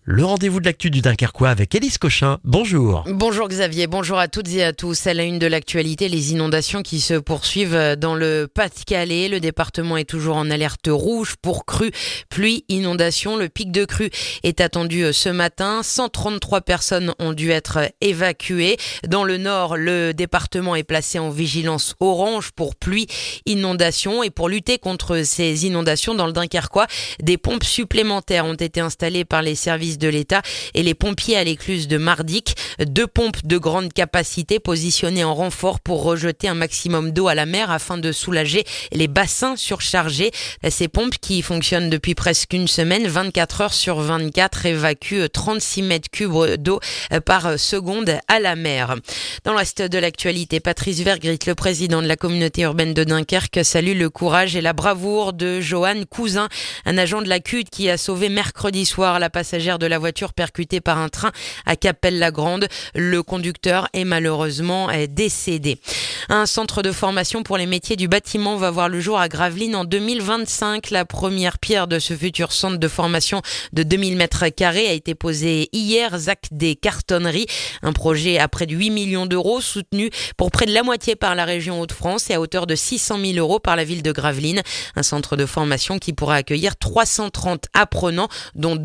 Le rendez-vous de l'actu du Dunkerquois avec Élise Cochin. Bonjour. Bonjour Xavier, bonjour à toutes et à tous. À la une de l'actualité, les inondations qui se poursuivent dans le Pas-de-Calais. Le département est toujours en alerte rouge pour crues, pluie, inondations. Le pic de crue est attendu ce matin. 133 personnes ont dû être évacuées. Dans le nord, le département est placé en vigilance orange pour pluie, inondations. Et pour lutter contre ces inondations dans le Dunkerquois, des pompes supplémentaires ont été installées par les services de l'État et les pompiers à l'écluse de Mardic. 2 pompes de grande capacité positionnées en renfort pour rejeter un maximum d'eau à la mer afin de soulager les bassins surchargés. Ces pompes qui fonctionnent depuis presque une semaine, 24 heures sur 24, évacuent 36 mètres cubes d'eau par seconde à la mer. Dans le reste de l'actualité, Patrice Vergrit, le président de la communauté urbaine de Dunkerque, salue le courage et la bravoure de Johan Cousin, un agent de la CUD qui a sauvé mercredi soir la passagère de la voiture percutée par un train à Cappelle-la-Grande. Le conducteur est malheureusement décédé. Un centre de formation pour les métiers du bâtiment va voir le jour à Gravelines en 2025. La première pierre de ce futur centre de formation de 2000 mètres carrés a été posée hier. ZAC des cartonneries, un projet à près de 8 millions d'euros soutenu pour près de la moitié par la région Hauts-de-France et à hauteur de 600 000 euros par la ville de Gravelines. Un centre de formation qui pourra accueillir 330 apprenants, dont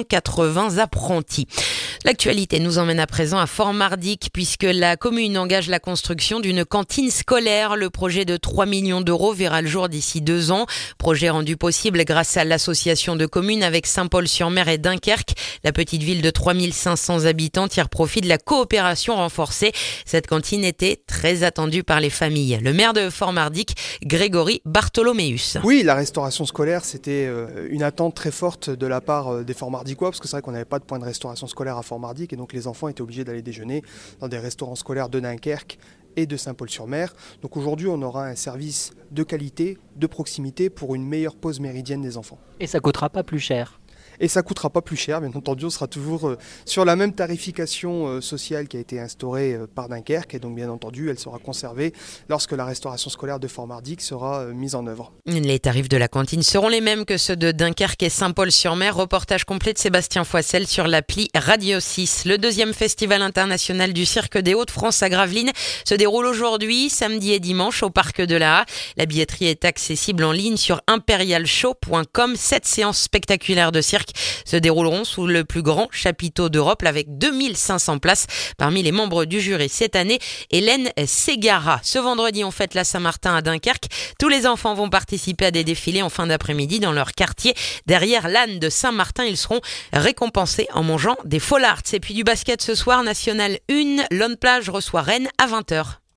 280 apprentis. L'actualité nous emmène à présent à Fort-Mardic puisque la commune engage la construction d'une cantine scolaire. Le projet de 3 millions d'euros verra le jour d'ici 2 ans. Projet rendu possible grâce à l'association de communes avec Saint-Paul-sur-Mer et Dunkerque. La petite ville de 3500 habitants tire profit de la coopération renforcée. Cette cantine était très attendue par les familles. Le maire de Fort-Mardic, Grégory Bartholoméus. Oui, la restauration scolaire, c'était une attente très forte de la part des Fort-Mardicois parce que c'est vrai qu'on n'avait pas de point de restauration scolaire à Fort-Mardic et donc les enfants étaient obligés d'aller déjeuner dans des restaurants scolaires de Dunkerque et de Saint-Paul-sur-Mer. Donc aujourd'hui, on aura un service de qualité, de proximité pour une meilleure pause méridienne des enfants. Et ça coûtera pas plus cher. Et ça ne coûtera pas plus cher, bien entendu, on sera toujours sur la même tarification sociale qui a été instaurée par Dunkerque et donc bien entendu elle sera conservée lorsque la restauration scolaire de Fort-Mardic sera mise en œuvre. Les tarifs de la cantine seront les mêmes que ceux de Dunkerque et Saint-Paul-sur-Mer. Reportage complet de Sébastien Foissel sur l'appli Radio 6. Le 2e festival international du cirque des Hauts-de-France à Gravelines se déroule aujourd'hui, samedi et dimanche au parc de la Haye. La billetterie est accessible en ligne sur imperialshow.com. 7 séances spectaculaires de cirque se dérouleront sous le plus grand chapiteau d'Europe avec 2500 places. Parmi les membres du jury cette année, Hélène Ségara. Ce vendredi, on fête la Saint-Martin à Dunkerque. Tous les enfants vont participer à des défilés en fin d'après-midi dans leur quartier. Derrière l'âne de Saint-Martin, ils seront récompensés en mangeant des follards. Et puis du basket ce soir, National 1, Lone Plage reçoit Rennes à 20h.